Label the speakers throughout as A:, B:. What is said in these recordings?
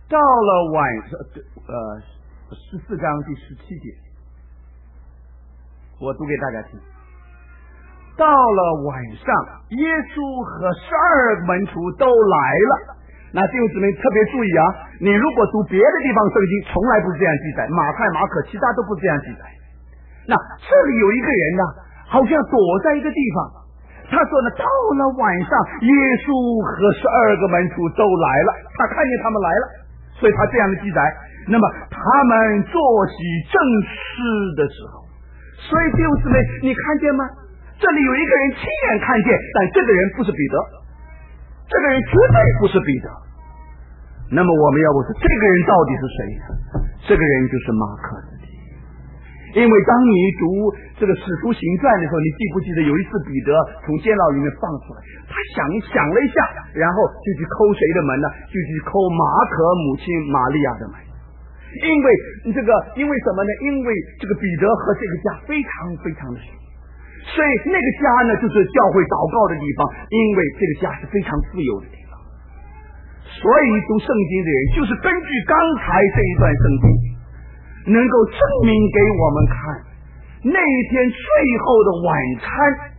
A: 到了晚上14章第17节，我读给大家听。到了晚上，耶稣和12个门徒都来了。那弟兄姊妹特别注意啊，你如果读别的地方圣经，从来不是这样记载，马太、马可其他都不是这样记载。那这里有一个人呢，好像躲在一个地方。他说呢，到了晚上，耶稣和12个门徒都来了，他看见他们来了，所以他这样的记载。那么他们坐席正吃的时候，所以弟兄姊妹，你看见吗？这里有一个人亲眼看见，但这个人不是彼得，这个人绝对不是彼得。那么我们要问，这个人到底是谁呢？这个人就是马可斯基。因为当你读这个使徒行传的时候，你记不记得有一次彼得从监牢里面放出来，他想了一下，然后就去抠谁的门呢？就去抠马可母亲玛利亚的门。因为什么呢？因为这个彼得和这个家非常非常的熟，所以那个家呢就是教会祷告的地方，因为这个家是非常自由的地方。所以读圣经的人就是根据刚才这一段圣经，能够证明给我们看，那一天最后的晚餐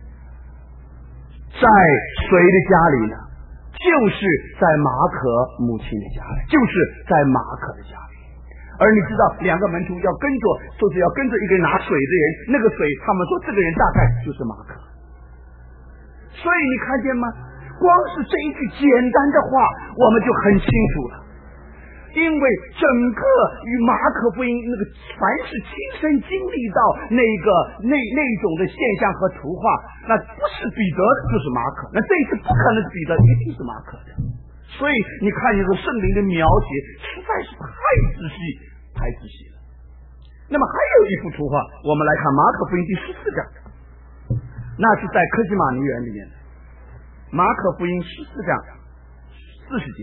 A: 在谁的家里呢？就是在马可母亲的家里，就是在马可的家里。而你知道2个门徒要跟着，就是要跟着一个拿水的人，那个水他们说这个人大概就是马可。所以你看见吗？光是这一句简单的话我们就很清楚了。因为整个与马可福音那个凡是亲身经历到那种的现象和图画，那不是彼得就是马可，那这一次不可能是彼得，一定是马可的。所以你看这个圣灵的描写实在是太仔细了。那么还有一幅图画，我们来看马可福音第14章，那是在科西玛尼园里面的。马可福音14章40节，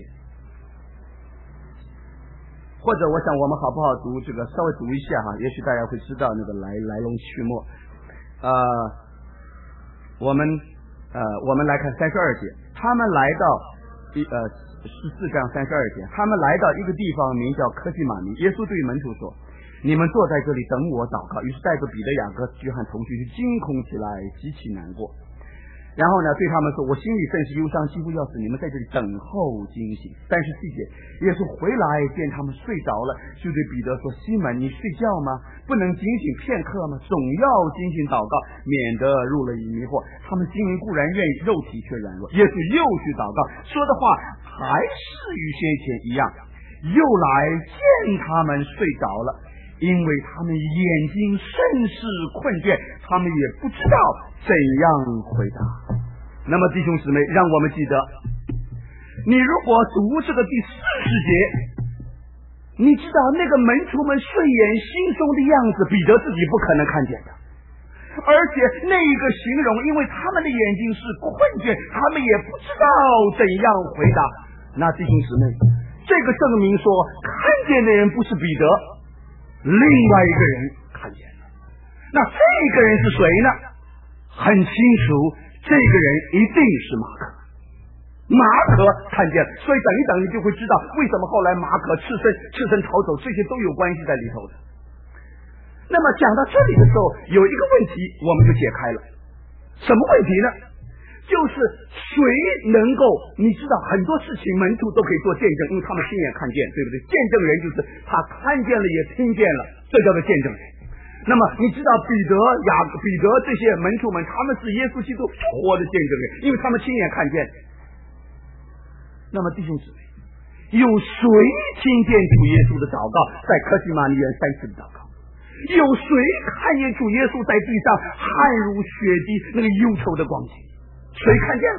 A: 或者我想我们好不好读这个，稍微读一下哈，也许大家会知道那个来龙去脉。我们来看32节，他们来到14章32节，他们来到一个地方名叫科西玛尼，耶稣对门徒说，你们坐在这里等我祷告。于是带着彼得、雅各、约翰同去，就惊恐起来，极其难过。然后呢，对他们说，我心里甚是忧伤，几乎要死，你们在这里等候惊醒。但是细节，耶稣回来见他们睡着了，就对彼得说，西门，你睡觉吗？不能警醒片刻吗？总要警醒祷告，免得入了迷惑。他们心灵固然愿意，肉体却软弱。耶稣又去祷告，说的话还是与先前一样，又来见他们睡着了，因为他们眼睛甚是困倦，他们也不知道怎样回答。那么弟兄姊妹，让我们记得，你如果读这个第40节，你知道那个门徒们睡眼惺忪的样子，彼得自己不可能看见的。而且那一个形容，因为他们的眼睛是困倦，他们也不知道怎样回答。那弟兄姊妹，这个证明说看见的人不是彼得，另外一个人看见了。那这个人是谁呢？很清楚，这个人一定是马可。马可看见了，所以等一等你就会知道为什么后来马可赤身逃走，这些都有关系在里头的。那么讲到这里的时候，有一个问题我们就解开了。什么问题呢？就是谁能够，你知道很多事情门徒都可以做见证，因为他们亲眼看见，对不对？见证人就是他看见了也听见了，这叫做见证人。那么你知道彼得这些门徒们，他们是耶稣基督复活的见证人，因为他们亲眼看见。那么弟兄姊妹，有谁听见主耶稣的祷告，在客西马尼园3次的祷告？有谁看见主耶稣在地上汗如血滴那个忧愁的光景？谁看见了？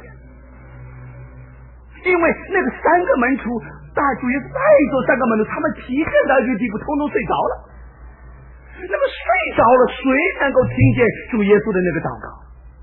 A: 因为那个3个门徒，大主耶稣带走3个门徒，他们疲倦到一个地步，通通睡着了。那么睡着了，谁能够听见主耶稣的那个祷告？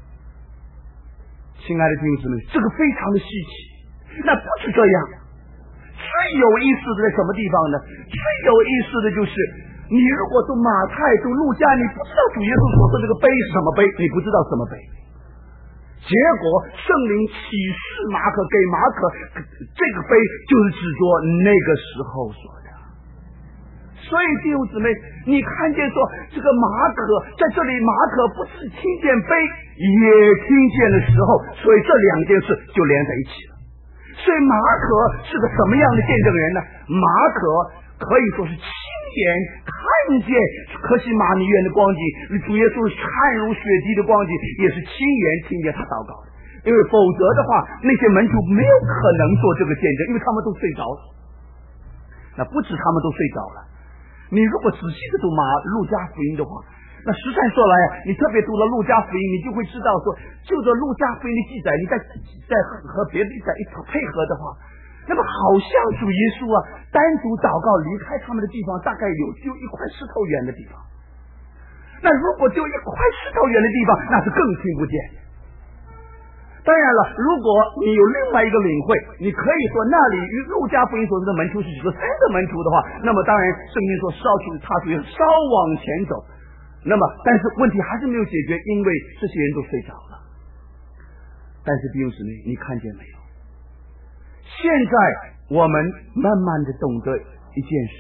A: 亲爱的弟兄姊妹，这个非常的稀奇。那不是这样，最有意思的在什么地方呢？最有意思的就是你如果读马太读路加，你不知道主耶稣所说这个杯是什么杯，你不知道什么杯。 结果圣灵启示马可，给马可这个杯就是指着那个时候说的。所以弟兄姊妹，你看见说这个马可在这里，马可不是听见杯，也听见的时候，所以这两件事就连在一起了。所以马可是个什么样的见证人呢？马可可以说是亲眼看见客西马尼园的光景，主耶稣汗如血滴的光景，也是亲眼听见他祷告的。因为否则的话，那些门徒没有可能做这个见证，因为他们都睡着了。那不止他们都睡着了，你如果仔细的读路加福音的话，那实在说来，你特别读了路加福音，你就会知道说，就着路加福音的记载，你再和别的记载一配合的话，那么好像主耶稣单独祷告离开他们的地方，大概就一块石头远的地方。那如果就一块石头远的地方，那是更听不见。当然了，如果你有另外一个领会，你可以说那里与路加福音所说的门徒是指的3个门徒的话，那么当然圣经说他属于稍往前走。那么但是问题还是没有解决，因为这些人都睡着了。但是弟兄姊妹，你看见没有？现在我们慢慢的懂得一件事，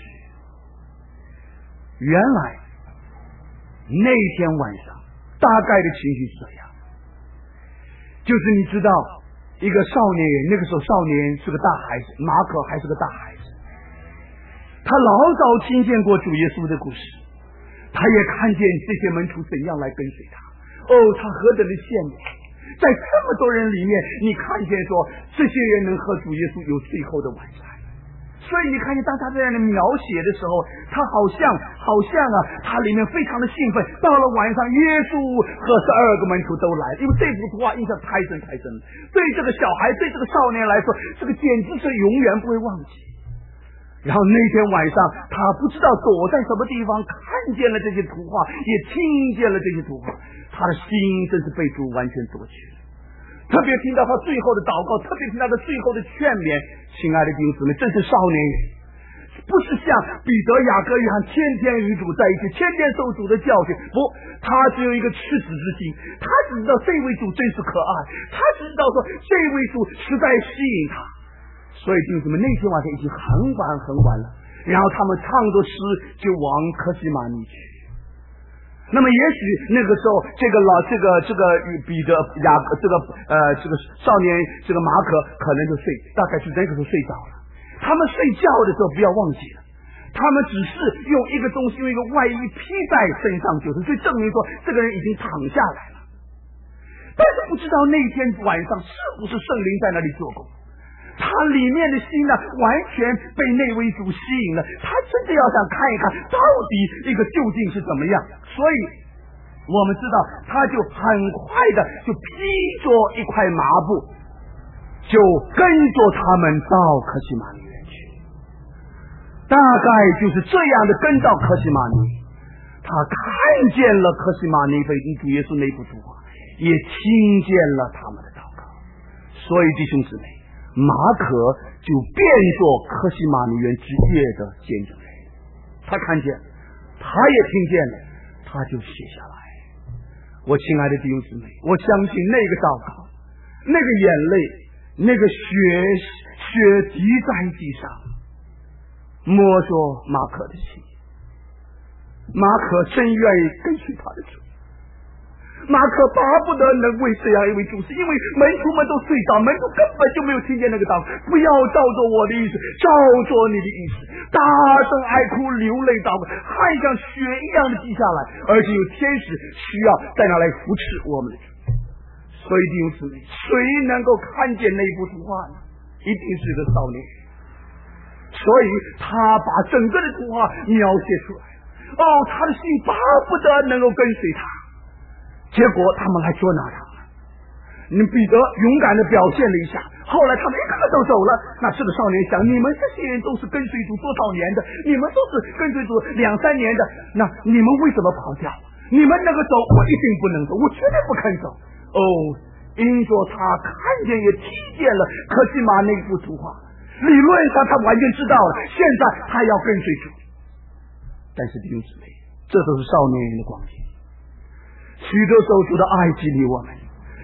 A: 原来那天晚上大概的情绪是这样，就是你知道一个少年人，那个时候少年是个大孩子，马可还是个大孩子，他老早听见过主耶稣的故事，他也看见这些门徒怎样来跟随他，他何等的羡慕，在这么多人里面，你看见说这些人能和主耶稣有最后的晚餐。所以你看见当他这样的描写的时候，他好像他里面非常的兴奋。到了晚上，耶稣和12个门徒都来，因为这幅图画印象太深，对这个小孩，对这个少年来说，这个简直是永远不会忘记。然后那天晚上，他不知道躲在什么地方，看见了这些图画，也听见了这些图画，他的心真是被主完全夺去了。特别听到他最后的祷告，特别听到他最后的劝勉，亲爱的弟兄姊妹，这是少年人，不是像彼得、雅各、约翰天天与主在一起，天天受主的教训，不，他只有一个赤子之心，他只知道这位主真是可爱，他只知道说这位主实在吸引他。所以弟兄姊妹，那天晚上已经很晚了，然后他们唱着诗就往客西马尼去。那么也许那个时候，这个彼得、雅各，这个少年，这个马可可能就大概是那个时候睡着了。他们睡觉的时候不要忘记了，他们只是用一个东西，用一个外衣披在身上，就是所以证明说这个人已经躺下来了。但是不知道那天晚上是不是圣灵在那里做工。他里面的心呢，完全被那位主吸引了，他真的要想看一看到底一个究竟是怎么样。所以我们知道他就很快的就披着一块麻布，就跟着他们到客西马尼园去。大概就是这样的跟到客西马尼，他看见了客西马尼被主耶稣那幅图画，也听见了他们的祷告。所以弟兄姊妹，马可就变作客西马尼园之夜的见证人，他看见，他也听见了，他就写下来。我亲爱的弟兄姊妹，我相信那个祷告，那个眼泪，那个血滴在地上，摸着马可的心。马可真愿意跟随他的主，马可巴不得能为这样一位主，是因为门徒们都睡着，门徒根本就没有听见那个祷告。不要照着我的意思，照着你的意思，大声哀哭流泪祷告，汗像血一样的滴下来，而且有天使需要在那来扶持我们的主。所以弟兄姊妹，谁能够看见那幅图画呢？一定是个少年。所以他把整个的图画描写出来，他的心巴不得能够跟随他。结果他们来捉拿他了，彼得勇敢的表现了一下，后来他们一个个都走了。那这个少年想，你们这些人都是跟随主多少年的，你们都是跟随主2-3年的，那你们为什么跑掉？你们那个走我一定不能走，我绝对不肯走。因着他看见也听见了客西马那幅图画，理论上他完全知道了，现在他要跟随主。但是弟兄姊妹，这都是少年人的光景。许多时候主的爱激励我们，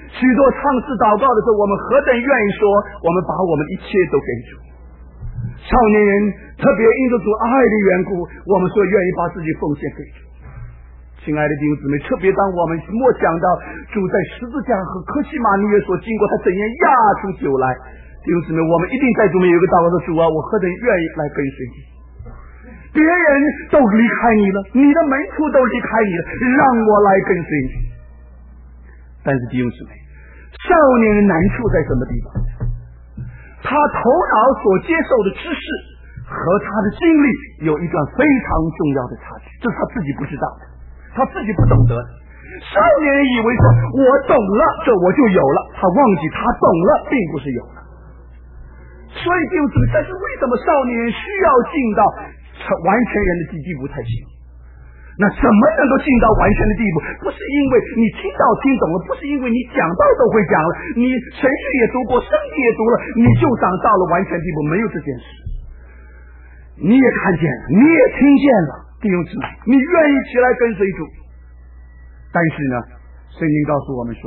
A: 许多唱诗祷告的时候，我们何等愿意说，我们把我们一切都给主。少年人特别因着主爱的缘故，我们说愿意把自己奉献给主。亲爱的弟兄姊妹，特别当我们默想到主在十字架和客西马尼园所经过，他怎样压出酒来，弟兄姊妹，我们一定在主面有一个祷告说，主啊，我何等愿意来跟随你。别人都离开你了，你的门徒都离开你了，让我来跟随你。但是弟兄姊妹，少年人难处在什么地方？他头脑所接受的知识和他的经历有一段非常重要的差距，这是他自己不知道的，他自己不懂得的。少年人以为说我懂了，这我就有了，他忘记他懂了并不是有了。所以弟兄姊妹，这是为什么少年人需要进到完全人的地步才行。那什么能够进到完全的地步？不是因为你听懂了，不是因为你讲道都会讲了，你神学也读过，圣经也读了，你就长到了完全地步，没有这件事。你也看见了，你也听见了，弟兄姊妹，你愿意起来跟随主。但是呢，圣经告诉我们说，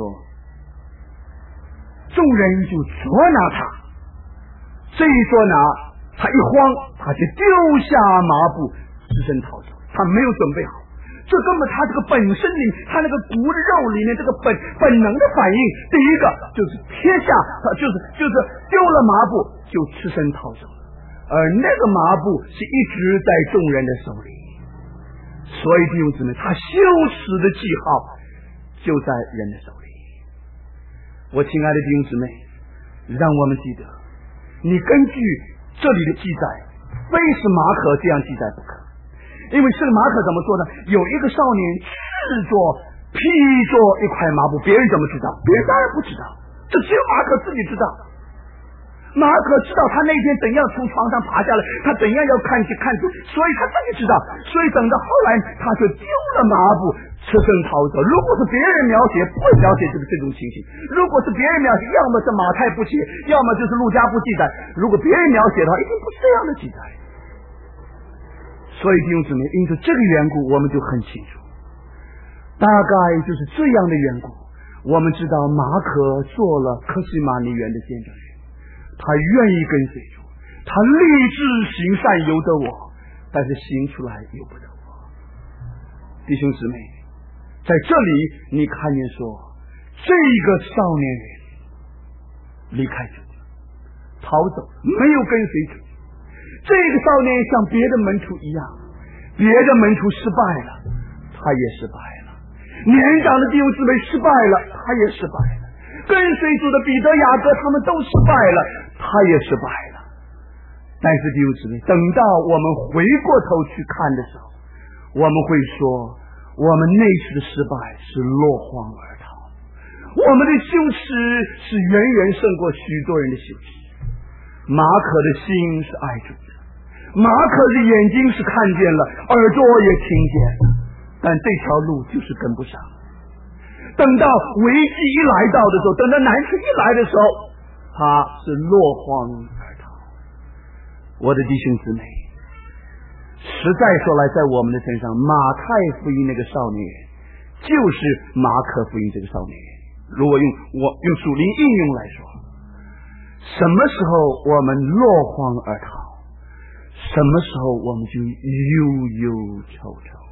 A: 众人就捉拿他，这一捉拿，他一慌，他就丢下麻布，只身逃走。他没有准备好，这根本他这个本身里，他那个骨的肉里面这个本能的反应，第一个就是撇下，就是丢了麻布就吃身逃走了，而那个麻布是一直在众人的手里，所以弟兄姊妹，他羞耻的记号就在人的手里。我亲爱的弟兄姊妹，让我们记得，你根据这里的记载，非是马可这样记载不可。因为圣马可怎么说呢？有一个少年赤着披着一块麻布，别人怎么知道？别人当然不知道，这只有马可自己知道。马可知道他那天怎样从床上爬下来，他怎样要看去看去，所以他自己知道。所以等到后来，他就丢了麻布，赤身逃走。如果是别人描写，不会描写这种情形；如果是别人描写，要么是马太不写，要么就是路加不记载。如果别人描写的话，一定不是这样的记载。所以弟兄姊妹，因着这个缘故，我们就很清楚，大概就是这样的缘故，我们知道马可做了客西马尼园的见证人，他愿意跟随主，他立志行善由得我，但是行出来由不得我。弟兄姊妹，在这里你看见说，这个少年人离开主，逃走，没有跟随主。这个少年像别的门徒一样，别的门徒失败了，他也失败了；年长的弟兄姊妹失败了，他也失败了；跟随主的彼得、雅各他们都失败了，他也失败了。但是弟兄姊妹，等到我们回过头去看的时候，我们会说，我们那时的失败是落荒而逃，我们的羞耻是远远胜过许多人的羞耻。马可的心是爱主的，马可的眼睛是看见了，耳朵也听见了，但这条路就是跟不上。等到危机一来到的时候，等到难处一来的时候，他是落荒而逃。我的弟兄姊妹，实在说来，在我们的身上，马太福音那个少年人就是马可福音这个少年人。如果用属灵应用来说，什么时候我们落荒而逃，什么时候我们就忧忧愁愁。